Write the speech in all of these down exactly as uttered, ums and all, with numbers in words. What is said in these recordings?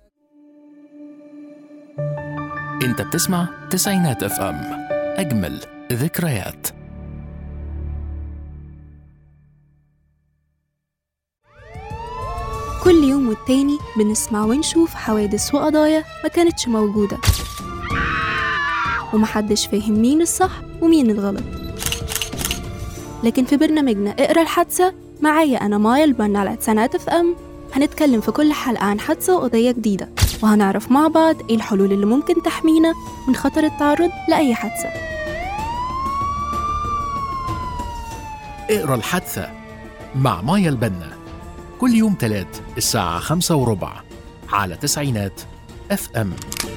انت بتسمع تسعينات اف ام، اجمل ذكريات. كل يوم والتاني بنسمع ونشوف حوادث وقضايا ما كانتش موجودة، ومحدش فاهم مين الصح ومين الغلط. لكن في برنامجنا اقرأ الحادثة معايا أنا مايا البنا على تسعينات اف ام، هنتكلم في كل حلقة عن حادثة وقضية جديدة، وهنعرف مع بعض ايه الحلول اللي ممكن تحمينا من خطر التعرض لأي حادثة. اقرأ الحادثة مع مايا البنا كل يوم تلات الساعة خمسة وربع على تسعينات اف ام.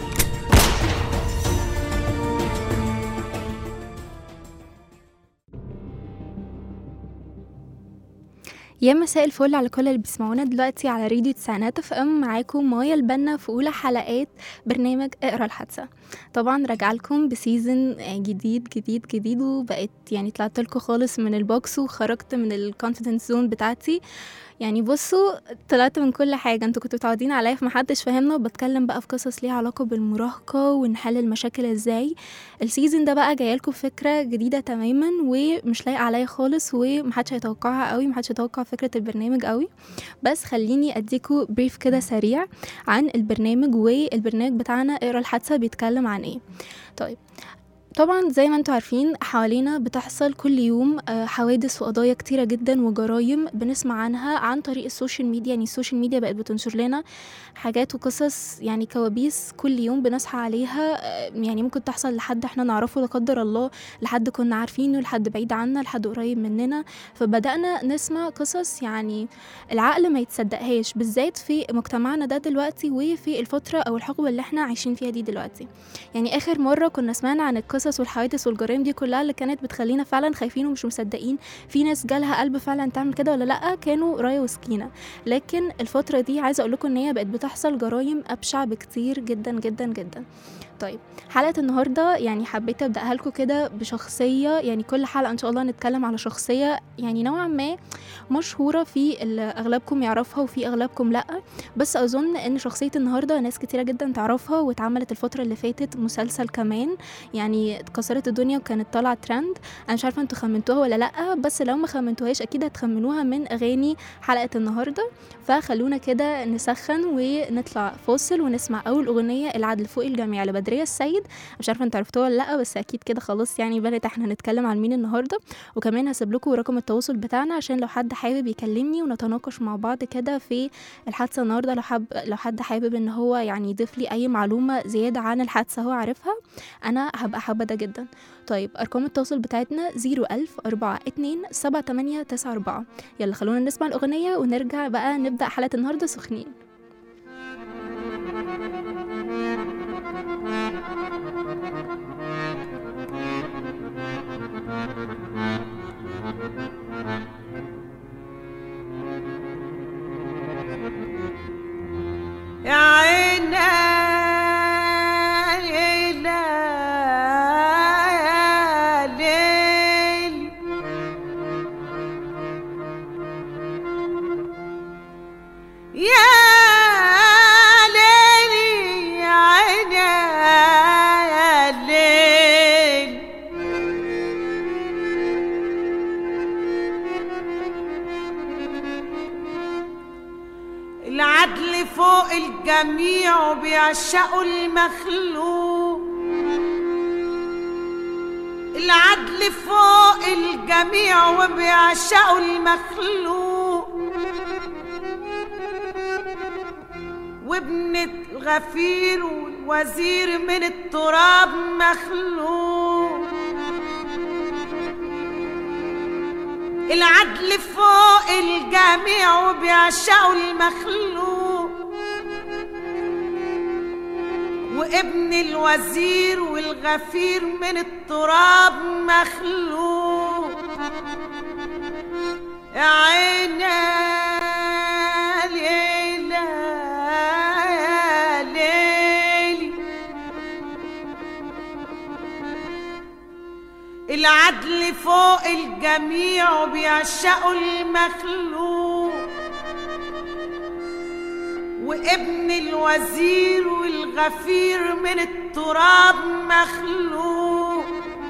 يا مساء الفل على كل اللي بيسمعونا دلوقتي على راديو تسعينات اف ام. معاكم مايا البنا في اولى حلقات برنامج اقرا الحادثه. طبعا راجع لكم بسيزن جديد جديد جديد وبقيت يعني طلعت لكم خالص من البوكس وخرجت من الكونفيدنس زون بتاعتي. يعني بصوا طلعت من كل حاجه انتوا كنتوا متعودين عليا في محدش فاهمنا، وبتكلم بقى في قصص ليها علاقه بالمراهقه ونحل المشاكل ازاي. السيزن ده بقى جايه لكم فكره جديده تماما ومش لايقه عليا خالص ومحدش هيتوقعها قوي، محدش هيتوقع فكره البرنامج قوي. بس خليني اديكوا بريف كده سريع عن البرنامج، والبرنامج بتاعنا اقرا الحادثه بيتكلم عن ايه. طيب طبعا زي ما انتوا عارفين حوالينا بتحصل كل يوم حوادث وقضايا كتيرة جدا وجرايم بنسمع عنها عن طريق السوشيال ميديا. يعني السوشيال ميديا بقت بتنشر لنا حاجات وقصص، يعني كوابيس كل يوم بنصحى عليها، يعني ممكن تحصل لحد احنا نعرفه لا قدر الله، لحد كنا عارفينه، لحد بعيد عنا، لحد قريب مننا. فبدأنا نسمع قصص يعني العقل ما يتصدقهاش، بالذات في مجتمعنا ده دلوقتي وفي الفترة او الحقبة اللي احنا عايشين فيها دي دلوقتي. يعني اخر مرة كنا سمعنا عن القصص والحوادث والجرائم دي كلها اللي كانت بتخلينا فعلا خايفين ومش مصدقين في ناس جالها قلب فعلا تعمل كده ولا لا، كانوا رايا وسكينة. لكن الفترة دي عايزة اقول لكم ان هي بقت بتحصل جرائم ابشع بكتير جدا جدا جدا. طيب حلقة النهاردة يعني حبيت ابدأها لكم كده بشخصية، يعني كل حلقة ان شاء الله نتكلم على شخصية يعني نوعا ما مشهورة في اللي اغلبكم يعرفها وفي اغلبكم لا، بس اظن ان شخصية النهاردة ناس كتيرة جدا تعرفها، واتعملت الفترة اللي فاتت مسلسل كمان، يعني اتكسرت الدنيا وكانت طالعة ترند. انا مش عارفة انتوا خمنتوها ولا لا، بس لو ما خمنتوهاش اكيد هتخمنوها من اغاني حلقة النهاردة. فخلونا كده نسخن ونطلع فاصل ونسمع اول اغنية العدل فوق الجميع لبدرية السيد. مش عارفة انتوا عرفتوها ولا لا، بس اكيد كده خلاص يعني بنت احنا هنتكلم عن مين النهاردة. وكمان هسيب لكم رقم التواصل بتاعنا عشان لو حد حابب يكلمني ونتناقش مع بعض كده في الحادثة النهاردة، لو حب لو حد حابب ان هو يعني يضيف لي اي معلومة زيادة عن الحادثة هو عارفها، انا هبقى حابة ده جدا. طيب ارقام التواصل بتاعتنا زيرو ألف أربعة اتنين سبعة تمانية تسعة أربعة. يلا خلونا نسمع الأغنية ونرجع بقى نبدأ حلقة النهاردة سخنين. يا عيني العدل فوق الجميع وبيعشقوا المخلوق، العدل فوق الجميع وبيعشقوا المخلوق، وابن الغفير والوزير من التراب مخلوق. العدل فوق الجميع وبيعشقوا المخلوق، وابن الوزير والغفير من التراب مخلوق. يا عيني ليلى يا ليلي، العدل فوق الجميع وبيعشقوا المخلوق، وابن الوزير والغفير من التراب مخلوق.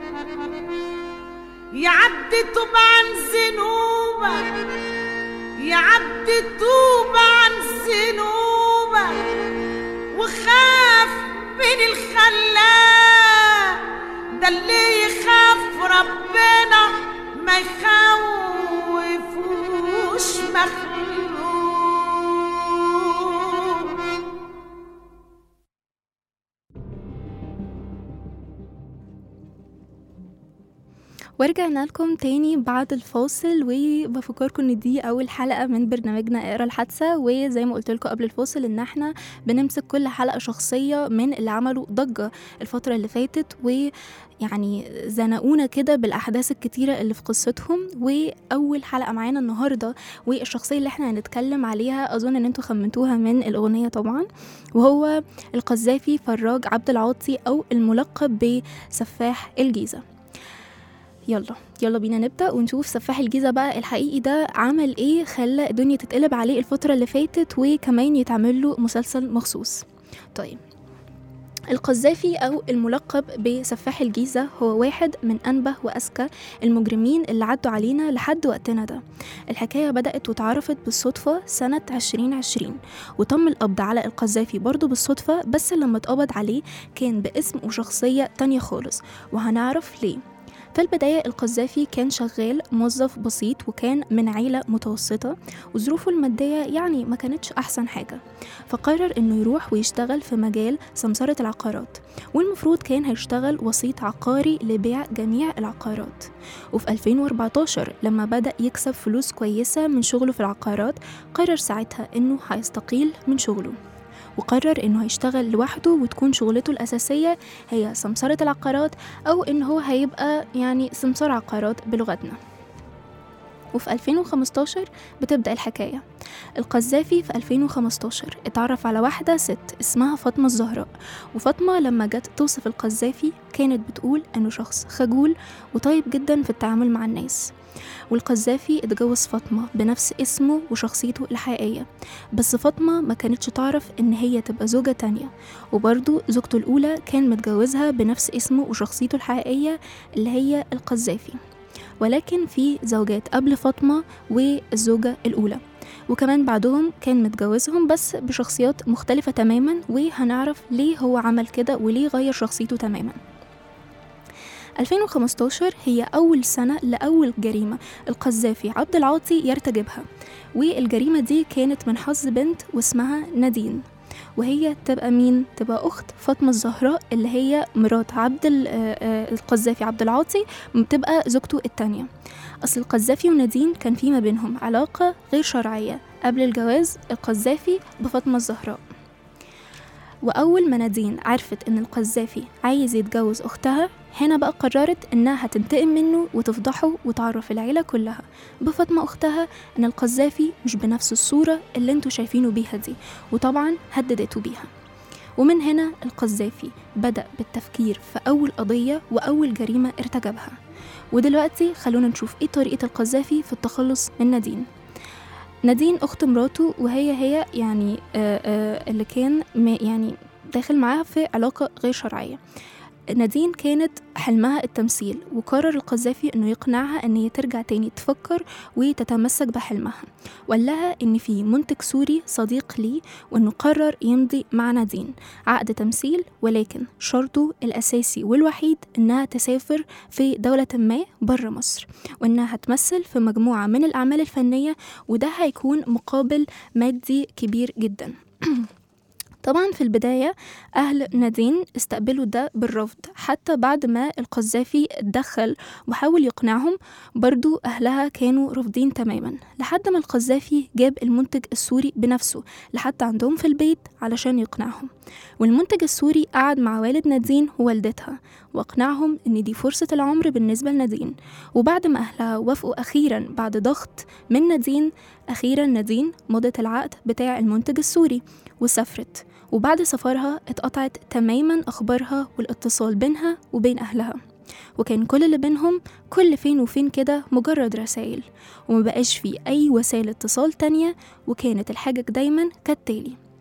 يا عبد توب عن ذنوبك، يا عبد توب عن ذنوبك، وخاف من الخلاق. ده اللي يخاف ربنا ما يخوفوش مخلوق. ورجعنا لكم تاني بعد الفاصل، وبفكركم ان دي اول حلقة من برنامجنا اقرا الحادثة. وزي ما قلت لكم قبل الفاصل ان احنا بنمسك كل حلقة شخصية من اللي عملوا ضجة الفترة اللي فاتت، ويعني زنقونا كده بالاحداث الكتيرة اللي في قصتهم. واول حلقة معانا النهاردة والشخصية اللي احنا هنتكلم عليها اظن ان انتوا خمنتوها من الاغنية طبعا، وهو القذافي فراج عبد العاطي او الملقب بسفاح الجيزة. يلا يلا بينا نبدأ ونشوف سفاح الجيزة بقى الحقيقي ده عمل ايه خلى الدنيا تتقلب عليه الفترة اللي فاتت، وكمان يتعمل له مسلسل مخصوص. طيب، القذافي أو الملقب بسفاح الجيزة هو واحد من أنبه وأذكى المجرمين اللي عدوا علينا لحد وقتنا ده. الحكاية بدأت وتعرفت بالصدفة سنة عشرين عشرين، وتم القبض على القذافي برضو بالصدفة، بس لما اتقبض عليه كان باسم وشخصية تانية خالص، وهنعرف ليه. في البداية القذافي كان شغال موظف بسيط، وكان من عيلة متوسطة، وظروفه المادية يعني ما كانتش أحسن حاجة، فقرر إنه يروح ويشتغل في مجال سمسرة العقارات، والمفروض كان هيشتغل وسيط عقاري لبيع جميع العقارات. وفي ألفين وأربعتاشر لما بدأ يكسب فلوس كويسة من شغله في العقارات، قرر ساعتها إنه هيستقيل من شغله، وقرر انه هيشتغل لوحده، وتكون شغلته الأساسية هي سمسرة العقارات، او انه هو هيبقى يعني سمسار عقارات بلغتنا. وفي ألفين وخمستاشر بتبدأ الحكاية. القذافي في ألفين وخمستاشر اتعرف على واحدة ست اسمها فاطمة الزهراء، وفاطمة لما جت توصف القذافي كانت بتقول انه شخص خجول وطيب جدا في التعامل مع الناس. والقذافي اتجوز فاطمة بنفس اسمه وشخصيته الحقيقية، بس فاطمة ما كانتش تعرف ان هي تبقى زوجة تانية، وبرضو زوجته الأولى كان متجوزها بنفس اسمه وشخصيته الحقيقية اللي هي القذافي. ولكن في زوجات قبل فاطمة والزوجة الأولى، وكمان بعدهم كان متجوزهم بس بشخصيات مختلفة تماما، وهنعرف ليه هو عمل كده وليه غير شخصيته تماما. ألفين وخمستاشر هي أول سنة لأول جريمة القذافي عبد العاطي يرتكبها، والجريمة دي كانت من حظ بنت واسمها نادين، وهي تبقى مين؟ تبقى أخت فاطمة الزهراء اللي هي مرات عبد القذافي عبد العاطي، تبقى زوجته التانية. أصل القذافي ونادين كان في ما بينهم علاقة غير شرعية قبل الجواز القذافي بفاطمة الزهراء. وأول ما نادين عرفت إن القذافي عايز يتجوز أختها، هنا بقى قررت إنها هتنتقم منه وتفضحه وتعرف العيلة كلها بفاطمة أختها إن القذافي مش بنفس الصورة اللي انتوا شايفينه بيها دي، وطبعا هددته بيها. ومن هنا القذافي بدأ بالتفكير في أول قضية وأول جريمة ارتكبها. ودلوقتي خلونا نشوف إيه طريقة القذافي في التخلص من نادين. نادين أخت مراته، وهي هي يعني آآ آآ اللي كان يعني داخل معاها في علاقة غير شرعية. نادين كانت حلمها التمثيل، وقرر القذافي انه يقنعها ان هي ترجع تاني تفكر وتتمسك بحلمها، وقال لها ان في منتج سوري صديق لي، وانه قرر يمضي مع نادين عقد تمثيل، ولكن شرطه الاساسي والوحيد انها تسافر في دولة ما بره مصر، وانها هتمثل في مجموعة من الاعمال الفنية، وده هيكون مقابل مادي كبير جدا. طبعا في البداية أهل نادين استقبلوا ده بالرفض، حتى بعد ما القذافي اتدخل وحاول يقنعهم برضو أهلها كانوا رافضين تماما، لحد ما القذافي جاب المنتج السوري بنفسه لحد عندهم في البيت علشان يقنعهم. والمنتج السوري قعد مع والد نادين ووالدتها واقنعهم ان دي فرصة العمر بالنسبة لنادين. وبعد ما أهلها وافقوا أخيرا بعد ضغط من نادين، أخيرا نادين مضت العقد بتاع المنتج السوري وسافرت. وبعد سفرها اتقطعت تماما أخبارها والاتصال بينها وبين أهلها، وكان كل اللي بينهم كل فين وفين كده مجرد رسائل، ومبقاش فيه أي وسائل اتصال تانية. وكانت الحاجة دايما كالتالي: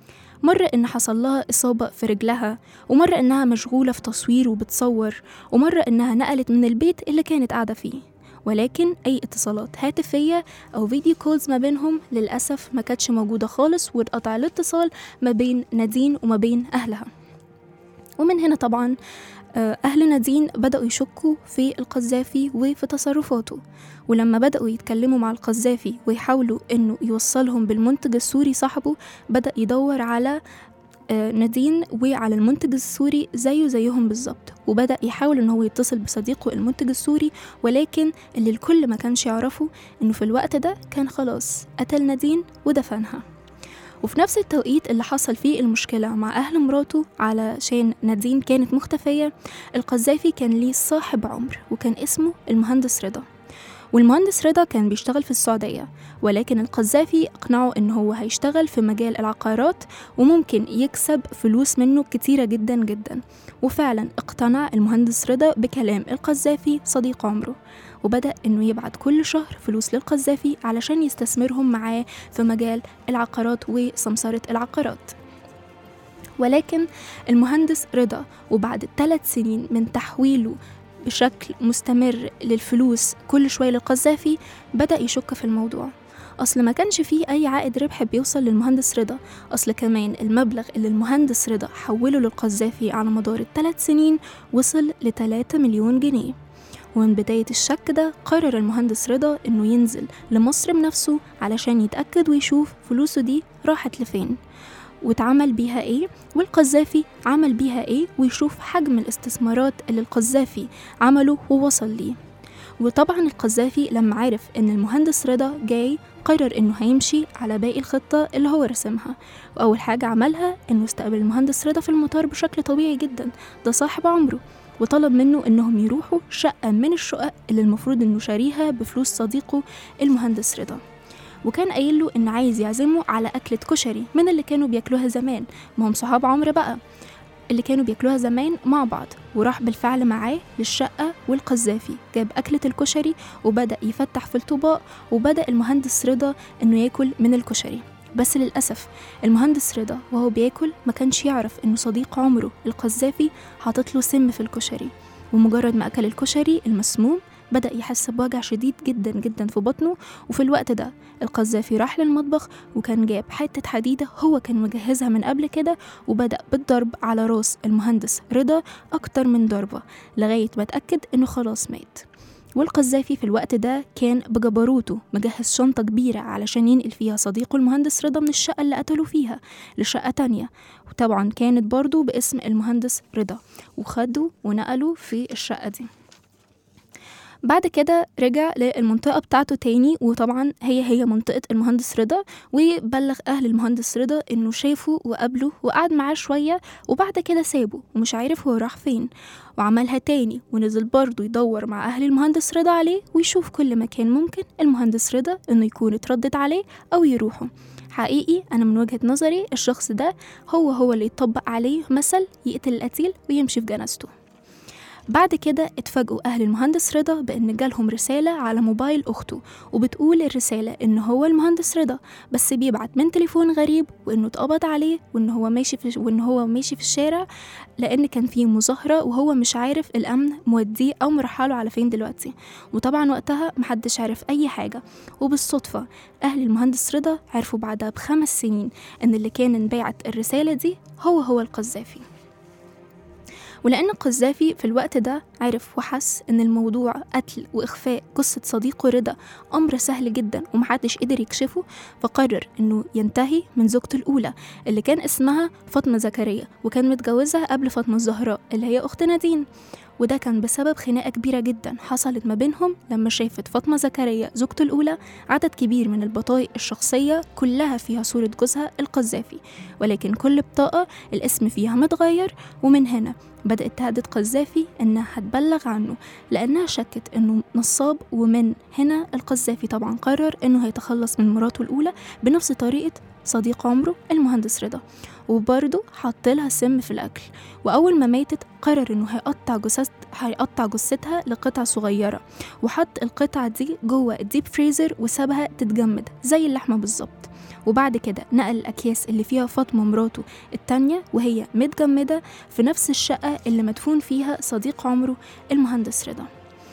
مرة إن حصل لها إصابة في رجلها، ومرة إنها مشغولة في تصوير وبتصور، ومرة إنها نقلت من البيت اللي كانت قاعدة فيه. ولكن أي اتصالات هاتفية أو فيديو كولز ما بينهم للأسف ما كانتش موجودة خالص، واتقطع الاتصال ما بين نادين وما بين أهلها. ومن هنا طبعا أهل نادين بدأوا يشكوا في القذافي وفي تصرفاته، ولما بدأوا يتكلموا مع القذافي ويحاولوا إنه يوصلهم بالمنتج السوري صاحبه، بدأ يدور على نادين وعلى المنتج السوري زيه زيهم بالظبط، وبدأ يحاول إنه هو يتصل بصديقه المنتج السوري. ولكن اللي الكل ما كانش يعرفه إنه في الوقت ده كان خلاص قتل نادين ودفنها. وفي نفس التوقيت اللي حصل فيه المشكلة مع أهل مراته علشان نادين كانت مختفية، القذافي كان ليه صاحب عمر وكان اسمه المهندس رضا، والمهندس رضا كان بيشتغل في السعودية، ولكن القذافي أقنعه إنه هو هيشتغل في مجال العقارات وممكن يكسب فلوس منه كتيرة جدا جدا. وفعلا اقتنع المهندس رضا بكلام القذافي صديق عمره، وبدأ إنه يبعت كل شهر فلوس للقذافي علشان يستثمرهم معاه في مجال العقارات وسمسرة العقارات. ولكن المهندس رضا وبعد ثلاث سنين من تحويله بشكل مستمر للفلوس كل شوية للقذافي بدأ يشك في الموضوع. أصل ما كانش فيه أي عائد ربح بيوصل للمهندس رضا، أصل كمان المبلغ اللي المهندس رضا حوله للقذافي على مدار الثلاث سنين وصل لثلاثة مليون جنيه. ومن بداية الشك ده قرر المهندس رضا إنه ينزل لمصر بنفسه علشان يتأكد ويشوف فلوسه دي راحت لفين واتعمل بيها ايه، والقذافي عمل بيها ايه، ويشوف حجم الاستثمارات اللي القذافي عمله ووصل ليه. وطبعا القذافي لما عرف ان المهندس رضا جاي قرر انه هيمشي على باقي الخطة اللي هو رسمها. واول حاجة عملها انه استقبل المهندس رضا في المطار بشكل طبيعي جدا، ده صاحب عمره، وطلب منه انهم يروحوا شقة من الشقق اللي المفروض انه شاريها بفلوس صديقه المهندس رضا. وكان قايل له إن عايز يعزمه على أكلة كشري من اللي كانوا بياكلوها زمان، ما هم صحاب عمر بقى اللي كانوا بياكلوها زمان مع بعض. وراح بالفعل معاه للشقة، والقذافي جاب أكلة الكشري وبدأ يفتح في الطباق، وبدأ المهندس رضا إنه ياكل من الكشري. بس للأسف المهندس رضا وهو بياكل ما كانش يعرف إنه صديق عمره القذافي حاطط له سم في الكشري. ومجرد ما أكل الكشري المسموم بدأ يحس بوجع شديد جدا جدا في بطنه. وفي الوقت ده القذافي راح للمطبخ وكان جاب حتة حديدة هو كان مجهزها من قبل كده، وبدأ بالضرب على راس المهندس رضا أكتر من ضربة لغاية ما اتأكد إنه خلاص مات. والقذافي في الوقت ده كان بجبروته مجهز شنطة كبيرة علشان ينقل فيها صديقه المهندس رضا من الشقة اللي قتلوا فيها لشقة تانية، وطبعا كانت برضو باسم المهندس رضا، وخدوا ونقلوا في الشقة دي. بعد كده رجع للمنطقة بتاعته تاني، وطبعا هي هي منطقة المهندس رضا، وبلغ أهل المهندس رضا إنه شافه وقابله وقعد معاه شوية، وبعد كده سابه ومش عارف هو راح فين. وعملها تاني ونزل برضه يدور مع أهل المهندس رضا عليه ويشوف كل مكان ممكن المهندس رضا إنه يكون اتردد عليه أو يروحه. حقيقي أنا من وجهة نظري الشخص ده هو هو اللي يطبق عليه مثل يقتل القتيل ويمشي في جنازته. بعد كده اتفاجئوا أهل المهندس رضا بأن جالهم رسالة على موبايل أخته، وبتقول الرسالة إن هو المهندس رضا بس بيبعت من تليفون غريب، وإنه اتقبض عليه، وإن هو ماشي في وإن هو ماشي في الشارع لأن كان فيه مظاهرة وهو مش عارف الأمن موديه أو مرحله على فين دلوقتي. وطبعا وقتها محدش عارف أي حاجة. وبالصدفة أهل المهندس رضا عرفوا بعدها بخمس سنين إن اللي كان باعت الرسالة دي هو هو القذافي. ولأن القذافي في الوقت ده عرف وحس إن الموضوع قتل وإخفاء قصة صديقه رضا أمر سهل جدا ومحدش قدر يكشفه، فقرر إنه ينتهي من زوجته الأولى اللي كان اسمها فاطمة زكريا، وكان متجوزها قبل فاطمة الزهراء اللي هي أخت نادين. وده كان بسبب خناقة كبيرة جدا حصلت ما بينهم لما شافت فاطمة زكريا زوجته الأولى عدد كبير من البطايق الشخصية كلها فيها صورة جوزها القذافي، ولكن كل بطاقة الاسم فيها متغير. ومن هنا بدأت تهدد قذافي إنها هتبلغ عنه لأنها شكت إنه نصاب. ومن هنا القذافي طبعا قرر إنه هيتخلص من مراته الأولى بنفس طريقة صديق عمره المهندس رضا، وبرضه حط لها سم في الأكل. وأول ما ماتت قرر إنه هيقطع جثث هيقطع جثتها لقطع صغيرة، وحط القطعة دي جوه الديب فريزر وسابها تتجمد زي اللحمة بالظبط. وبعد كده نقل الأكياس اللي فيها فاطمة مراته التانية وهي متجمدة في نفس الشقة اللي مدفون فيها صديق عمره المهندس رضا.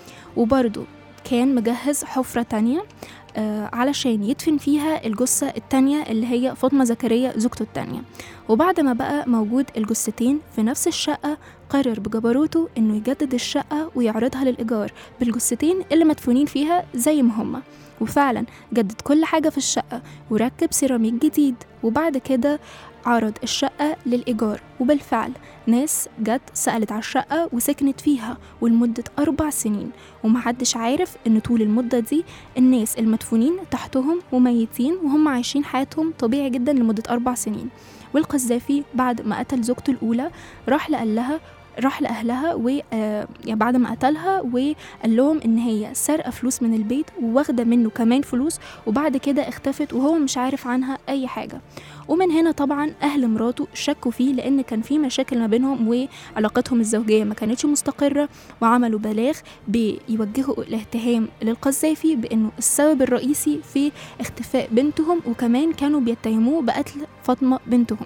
وبرضه كان مجهز حفرة تانية آه علشان يدفن فيها الجثة التانية اللي هي فاطمة زكريا زوجته التانية. وبعد ما بقى موجود الجثتين في نفس الشقة قرر بجبروته انه يجدد الشقة ويعرضها للإيجار بالجثتين اللي مدفونين فيها زي ما هما. وفعلا جدد كل حاجة في الشقة وركب سيراميك جديد، وبعد كده عرض الشقة للإيجار. وبالفعل ناس جت سألت على الشقة وسكنت فيها ولمدة أربع سنين، ومحدش عارف إن طول المدة دي الناس المدفونين تحتهم وميتين وهم عايشين حياتهم طبيعي جدا لمدة أربع سنين. والقذافي بعد ما قتل زوجته الأولى راح لقال لها راح لأهلها و آه يعني بعد ما قتلها وقال لهم إن هي سرقة فلوس من البيت وواخدة منه كمان فلوس، وبعد كده اختفت وهو مش عارف عنها أي حاجة. ومن هنا طبعا أهل مراته شكوا فيه لأن كان في مشاكل ما بينهم وعلاقتهم الزوجية ما كانتش مستقرة، وعملوا بلاغ بيوجهوا الاتهام للقذافي بأنه السبب الرئيسي في اختفاء بنتهم، وكمان كانوا بيتهموه بقتل فاطمة بنتهم.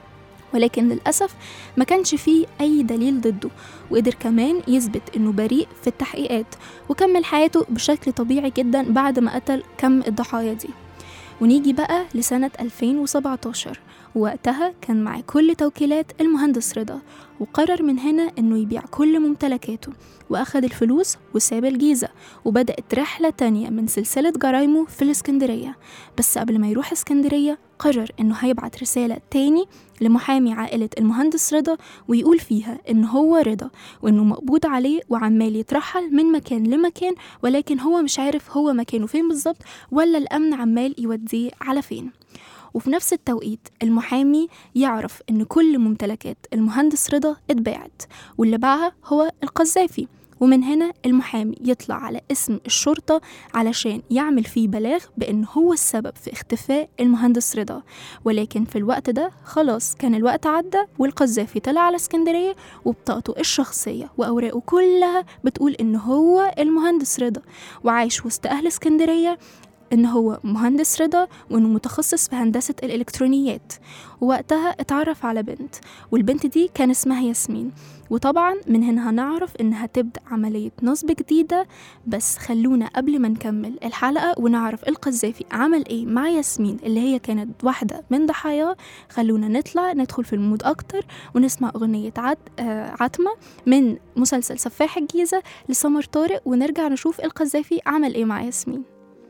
ولكن للأسف ما كانش فيه أي دليل ضده، وقدر كمان يثبت إنه بريء في التحقيقات وكمل حياته بشكل طبيعي جدا بعد ما قتل كم الضحايا دي. ونيجي بقى لسنة ألفين وسبعتاشر، ووقتها كان معاه كل توكيلات المهندس رضا، وقرر من هنا إنه يبيع كل ممتلكاته وأخذ الفلوس وساب الجيزة، وبدأت رحلة تانية من سلسلة جرايمه في الإسكندرية. بس قبل ما يروح إسكندرية قرر إنه هيبعت رسالة تاني لمحامي عائلة المهندس رضا ويقول فيها إنه هو رضا وإنه مقبوض عليه وعمال يترحل من مكان لمكان، ولكن هو مش عارف هو مكانه فين بالظبط ولا الأمن عمال يوديه على فين. وفي نفس التوقيت المحامي يعرف إن كل ممتلكات المهندس رضا اتباعت واللي باعها هو القذافي، ومن هنا المحامي يطلع على اسم الشرطة علشان يعمل فيه بلاغ بأنه هو السبب في اختفاء المهندس رضا. ولكن في الوقت ده خلاص كان الوقت عدى، والقذافي طلع على اسكندرية وبطاقته الشخصية وأوراقه كلها بتقول إنه هو المهندس رضا، وعايش وسط أهل اسكندرية إنه هو مهندس رضا وإنه متخصص في هندسة الإلكترونيات. ووقتها اتعرف على بنت، والبنت دي كان اسمها ياسمين. وطبعا من هنا هنعرف إنها تبدأ عملية نصب جديدة. بس خلونا قبل ما نكمل الحلقة ونعرف القذافي عمل إيه مع ياسمين اللي هي كانت واحدة من ضحاياه، خلونا نطلع ندخل في المود أكتر ونسمع أغنية عد... آه عتمة من مسلسل سفاح الجيزة لسمر طارق، ونرجع نشوف القذافي عمل إيه مع ياسمين.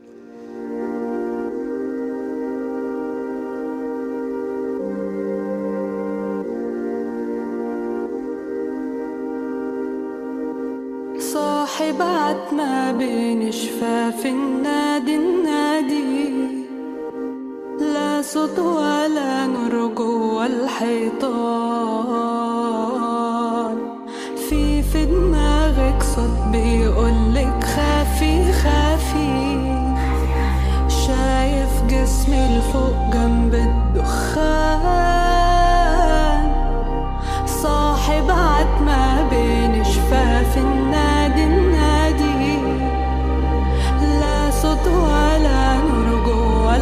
صاحب عتمة بين شفاف النادي النادي، لا صوت ولا نور جوا الحيطان، في في دماغك صوت بيقولك خافي خافي، شايف جسمي لفوق جنب الدخان، صاحب عتمة بين شفاف النادي النادي، لا صوت ولا نور جوا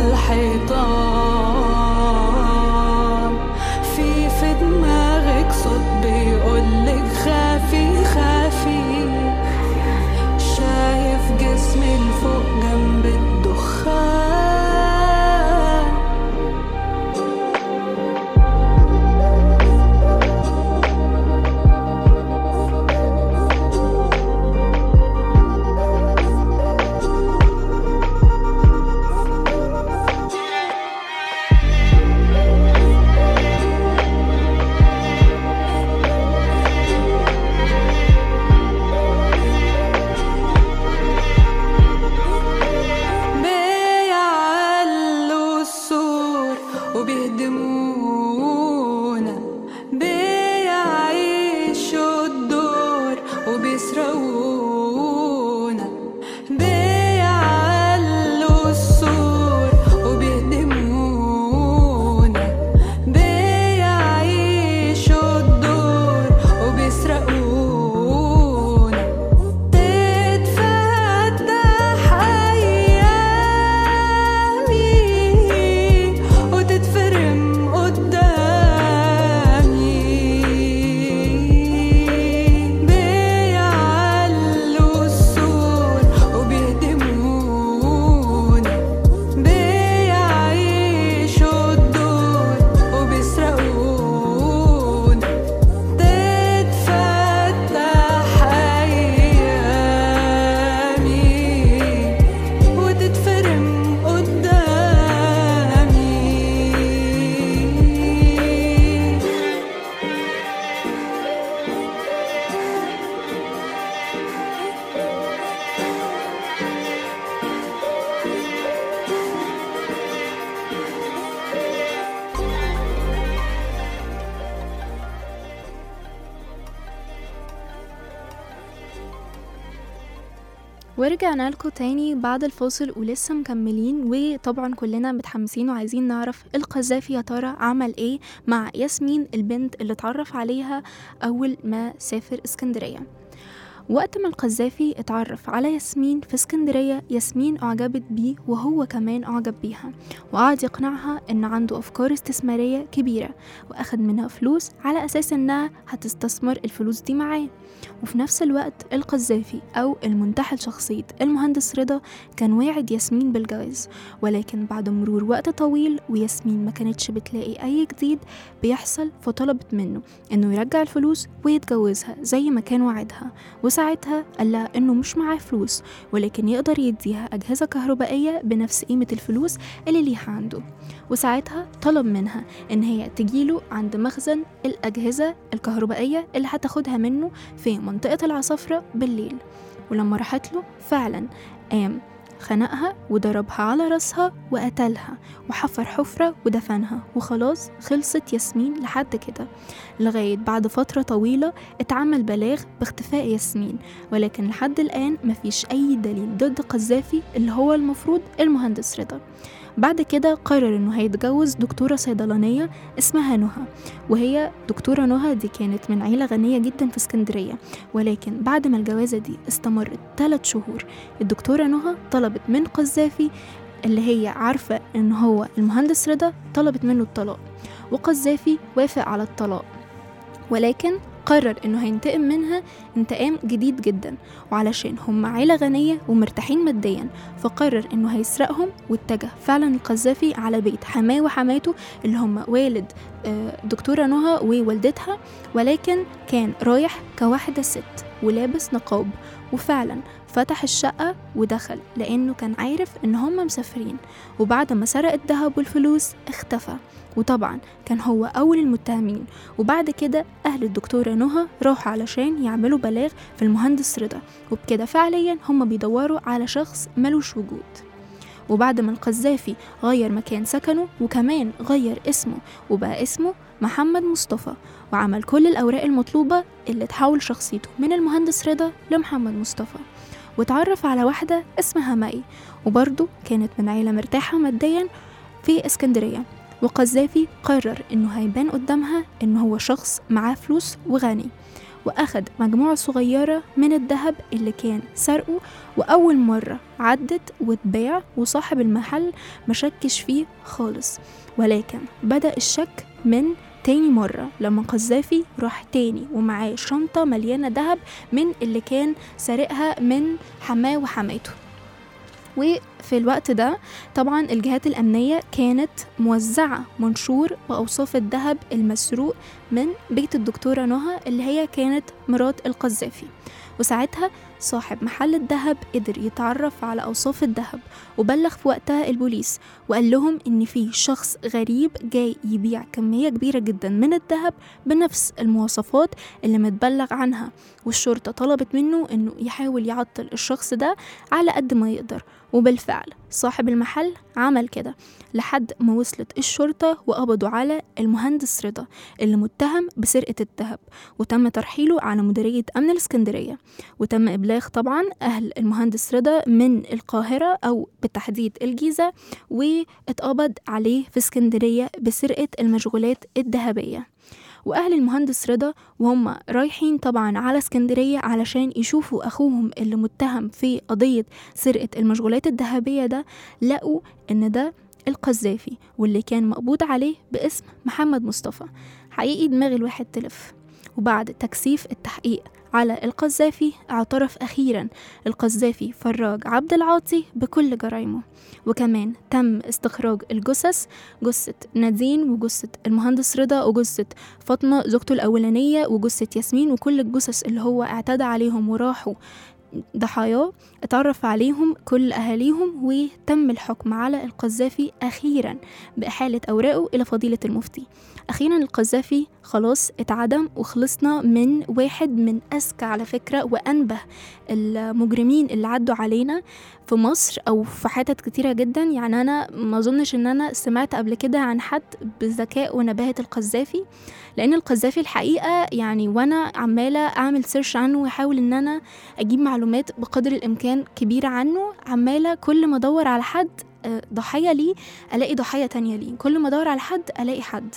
الحيطان، في في دماغك صوت بيقولك خافي خافي، شايف جسمي لفوق جنب الدخان. ورجعنا لكم تاني بعد الفاصل ولسه مكملين، وطبعا كلنا متحمسين وعايزين نعرف القذافي يا ترى عمل ايه مع ياسمين البنت اللي اتعرف عليها اول ما سافر اسكندرية. وقت ما القذافي اتعرف على ياسمين في اسكندرية، ياسمين أعجبت بيه وهو كمان أعجب بيها، وقعد يقنعها إن عنده أفكار استثمارية كبيرة، وأخد منها فلوس على أساس إنها هتستثمر الفلوس دي معاه. وفي نفس الوقت القذافي أو المنتحل شخصية المهندس رضا كان واعد ياسمين بالجواز، ولكن بعد مرور وقت طويل وياسمين ما كانتش بتلاقي أي جديد بيحصل، فطلبت منه إنه يرجع الفلوس ويتجوزها زي ما كان وعدها. وساعتها قال لها إنه مش معاه فلوس، ولكن يقدر يديها أجهزة كهربائية بنفس قيمة الفلوس اللي ليها عنده. وساعتها طلب منها إن هي تجيله عند مخزن الأجهزة الكهربائية اللي هتاخدها منه في منطقة العصافرة بالليل. ولما راحت له فعلا قام خنقها وضربها على راسها وقتلها، وحفر حفرة ودفنها، وخلاص خلصت ياسمين لحد كده. لغاية بعد فترة طويلة اتعمل بلاغ باختفاء ياسمين، ولكن لحد الآن مفيش أي دليل ضد قذافي اللي هو المفروض المهندس رضا. بعد كده قرر انه هيتجوز دكتورة صيدلانية اسمها نهى، وهي دكتورة نهى دي كانت من عيلة غنية جدا في اسكندرية. ولكن بعد ما الجوازة دي استمرت ثلاث شهور، الدكتورة نهى طلبت من قذافي اللي هي عارفة ان هو المهندس رضا، طلبت منه الطلاق، وقذافي وافق على الطلاق، ولكن قرر انه هينتقم منها انتقام جديد جدا. وعلشان هم عيلة غنية ومرتاحين ماديا، فقرر انه هيسرقهم، واتجه فعلا القذافي على بيت حماه وحماته اللي هم والد دكتورة نهى ووالدتها، ولكن كان رايح كواحدة ست ولابس نقاب. وفعلا فتح الشقة ودخل لأنه كان عارف إن هم مسافرين. وبعد ما سرق الذهب والفلوس اختفى، وطبعا كان هو أول المتهمين. وبعد كده أهل الدكتورة نهى راحوا علشان يعملوا بلاغ في المهندس رضا، وبكده فعليا هم بيدوروا على شخص ملوش وجود. وبعد ما القذافي غير مكان سكنه وكمان غير اسمه وبقى اسمه محمد مصطفى، وعمل كل الأوراق المطلوبة اللي تحول شخصيته من المهندس رضا لمحمد مصطفى، وتعرف على واحدة اسمها مي، وبرضه كانت من عيلة مرتاحة ماديا في اسكندرية. وقذافي قرر انه هيبان قدامها انه هو شخص معاه فلوس وغني، واخد مجموعة صغيرة من الذهب اللي كان سرقه، واول مرة عدت واتباع، وصاحب المحل مشكش فيه خالص. ولكن بدأ الشك من تاني مرة لما قذافي راح تاني ومعاه شنطة مليانة ذهب من اللي كان سرقها من حماه وحماته. وفي الوقت ده طبعا الجهات الأمنية كانت موزعة منشور بأوصاف الذهب المسروق من بيت الدكتورة نهى اللي هي كانت مرات القذافي. وساعتها صاحب محل الذهب قدر يتعرف على أوصاف الذهب، وبلغ في وقتها البوليس وقال لهم إن في شخص غريب جاي يبيع كمية كبيرة جدا من الذهب بنفس المواصفات اللي متبلغ عنها. والشرطة طلبت منه إنه يحاول يعطل الشخص ده على قد ما يقدر، وبالفعل صاحب المحل عمل كده لحد ما وصلت الشرطة وقبضوا على المهندس رضا اللي متهم بسرقة الذهب، وتم ترحيله على مديرية أمن الإسكندرية. وتم إبلاغ طبعا أهل المهندس رضا من القاهرة أو بالتحديد الجيزة، واتقبض عليه في اسكندرية بسرقة المشغولات الذهبية. وأهل المهندس رضا وهم رايحين طبعا على اسكندرية علشان يشوفوا أخوهم اللي متهم في قضية سرقة المشغولات الذهبية ده، لقوا إن ده القذافي واللي كان مقبوض عليه باسم محمد مصطفى. حقيقي دماغ الواحد تلف. وبعد تكثيف التحقيق على القذافي اعترف أخيرا القذافي فراج عبد العاطي بكل جرائمه، وكمان تم استخراج الجثث، جثة نادين وجثة المهندس رضا وجثة فاطمة زوجته الأولانية وجثة ياسمين، وكل الجثث اللي هو اعتدى عليهم وراحوا ضحاياه اتعرف عليهم كل أهاليهم، وتم الحكم على القذافي أخيرا بإحالة أوراقه إلى فضيلة المفتي. أخيرا القذافي خلاص اتعدم، وخلصنا من واحد من أذكى على فكرة وأنبه المجرمين اللي عدوا علينا في مصر أو في حتت كتيرة جدا. يعني أنا ما أظنش أن أنا سمعت قبل كده عن حد بذكاء ونباهة القذافي، لأن القذافي الحقيقة يعني وأنا عمالة أعمل سيرش عنه وأحاول أن أنا أجيب معلومات معلومات بقدر الإمكان كبيرة عنه، عمالة كل ما أدور على حد ضحية ليه ألاقي ضحية تانية ليه، كل ما أدور على حد ألاقي حد.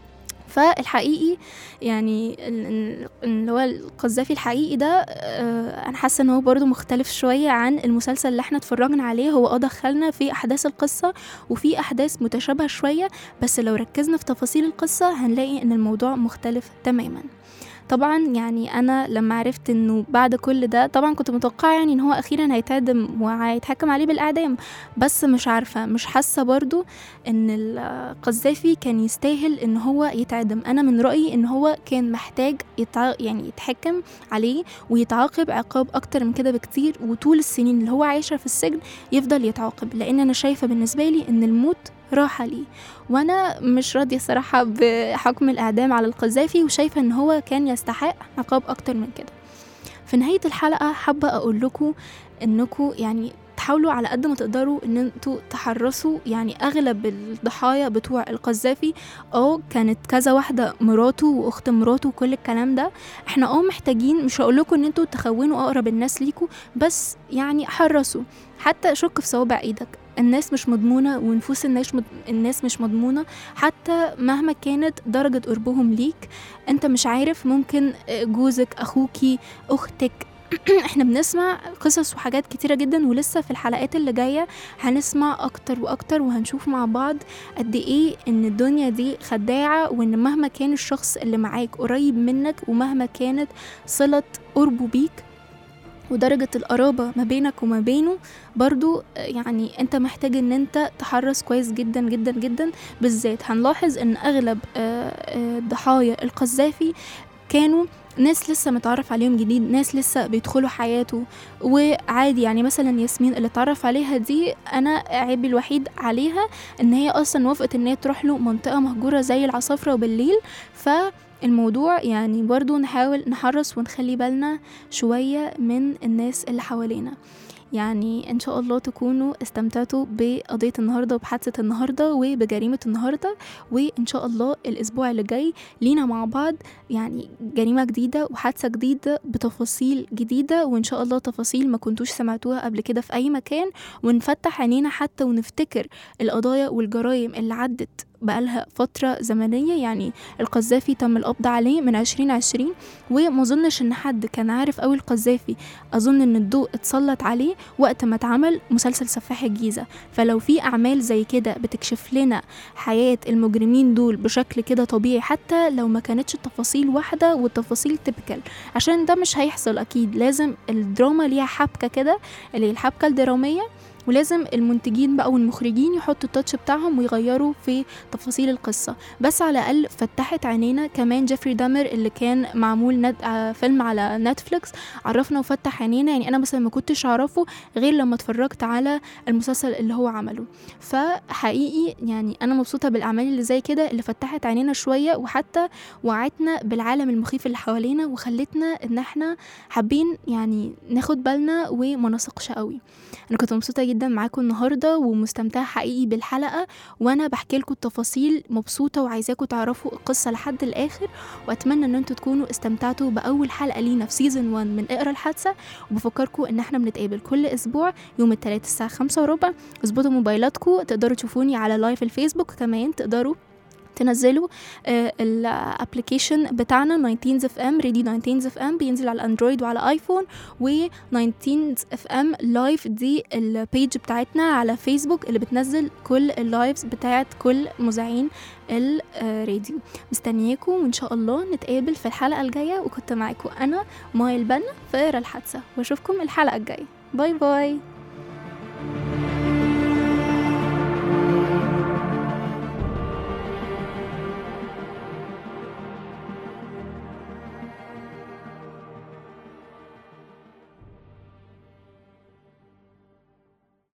فالحقيقي يعني اللي هو القذافي الحقيقي ده انا حاسه ان هو برضو مختلف شويه عن المسلسل اللي احنا اتفرجنا عليه. هو اه دخلنا في احداث القصه وفي احداث متشابهه شويه، بس لو ركزنا في تفاصيل القصه هنلاقي ان الموضوع مختلف تماما. طبعا يعني انا لما عرفت انه بعد كل ده، طبعا كنت متوقعه يعني ان هو اخيرا هيتعدم وهيتحكم عليه بالاعدام، بس مش عارفه مش حاسه برضو ان القذافي كان يستاهل ان هو يتعدم. انا من رايي ان هو كان محتاج يتع... يعني يتحكم عليه ويتعاقب عقاب اكتر من كده بكتير، وطول السنين اللي هو عايشه في السجن يفضل يتعاقب، لان انا شايفه بالنسبه لي ان الموت راحة لي، وانا مش راضية صراحة بحكم الاعدام على القذافي، وشايفة ان هو كان يستحق عقاب اكتر من كده. في نهاية الحلقة حابة اقول لكم انكم يعني تحاولوا على قد ما تقدروا ان انتوا تحرصوا. يعني اغلب الضحايا بتوع القذافي اه كانت كذا واحدة، مراته واخت مراته وكل الكلام ده. احنا اه محتاجين، مش هقول لكم ان انتوا تخونوا اقرب الناس ليكوا، بس يعني حرصوا، حتى شك في صوابع ايدك. الناس مش مضمونة ونفوس الناس مد... الناس مش مضمونة، حتى مهما كانت درجة قربهم ليك. انت مش عارف، ممكن جوزك، اخوكي، اختك. احنا بنسمع قصص وحاجات كتيرة جدا، ولسه في الحلقات اللي جاية هنسمع اكتر واكتر، وهنشوف مع بعض قد ايه ان الدنيا دي خداعة، وان مهما كان الشخص اللي معاك قريب منك، ومهما كانت صلة قربه بيك ودرجة القرابة ما بينك وما بينه، برضو يعني انت محتاج ان انت تحرص كويس جدا جدا جدا. بالذات هنلاحظ ان اغلب ضحايا القذافي كانوا ناس لسه متعرف عليهم جديد، ناس لسه بيدخلوا حياته وعادي. يعني مثلا ياسمين اللي اتعرف عليها دي، انا عيبي الوحيد عليها ان هي اصلا وافقت ان هي تروح له منطقة مهجورة زي العصافرة بالليل. ف الموضوع يعني برضو نحاول نحرص ونخلي بالنا شوية من الناس اللي حوالينا. يعني ان شاء الله تكونوا استمتعتوا بقضية النهاردة وبحادثة النهاردة وبجريمة النهاردة، وان شاء الله الاسبوع اللي جاي لينا مع بعض يعني جريمة جديدة وحادثة جديدة بتفاصيل جديدة، وان شاء الله تفاصيل ما كنتوش سمعتوها قبل كده في اي مكان، ونفتح عينينا حتى ونفتكر القضايا والجرائم اللي عدت بقالها فترة زمنية. يعني القذافي تم القبض عليه من عشرين عشرين، وما ظنش ان حد كان عارف قوي القذافي. اظن ان الضوء اتسلط عليه وقت ما اتعمل مسلسل سفاح الجيزة. فلو في اعمال زي كده بتكشف لنا حياة المجرمين دول بشكل كده طبيعي، حتى لو ما كانتش التفاصيل واحدة والتفاصيل تبكل، عشان ده مش هيحصل اكيد. لازم الدراما ليها حبكة كده، اللي هي الحبكة الدرامية، ولازم المنتجين بقى والمخرجين يحطوا التاتش بتاعهم ويغيروا في تفاصيل القصة. بس على الأقل فتحت عينينا. كمان جيفري دامر اللي كان معمول نت... آه فيلم على نتفليكس عرفنا وفتح عينينا. يعني أنا مثلا ما كنتش أعرفه غير لما اتفرجت على المسلسل اللي هو عمله. فحقيقي يعني أنا مبسوطة بالأعمال اللي زي كده، اللي فتحت عينينا شوية، وحتى وعتنا بالعالم المخيف اللي حوالينا، وخلتنا إن احنا حابين يعني ناخد بالنا وما نثقش قوي. أنا كنت مبسوطة جدا معاكم النهاردة ومستمتعة حقيقي بالحلقة، وانا بحكي لكم التفاصيل مبسوطة وعايزاكم تعرفوا القصة لحد الاخر. واتمنى ان انتوا تكونوا استمتعتوا باول حلقة لينا في سيزن واحد من اقرا الحادثة. وبفكركم ان احنا بنتقابل كل اسبوع يوم الثلاث الساعة خمسة وربع. اظبطوا موبايلاتكم، تقدروا تشوفوني على لايف الفيسبوك، كمان تقدروا تنزلوا الابليكيشن بتاعنا تسعتاشر اف ام راديو تسعتاشر اف ام، بينزل على الاندرويد وعلى ايفون. و تسعتاشر اف ام لايف دي البيج بتاعتنا على فيسبوك اللي بتنزل كل اللايفز بتاعت كل مذيعين الراديو. مستنياكم وان شاء الله نتقابل في الحلقة الجاية. وكنت معاكم انا مايا البنا في اقرا الحادثة، واشوفكم الحلقة الجاية. باي باي.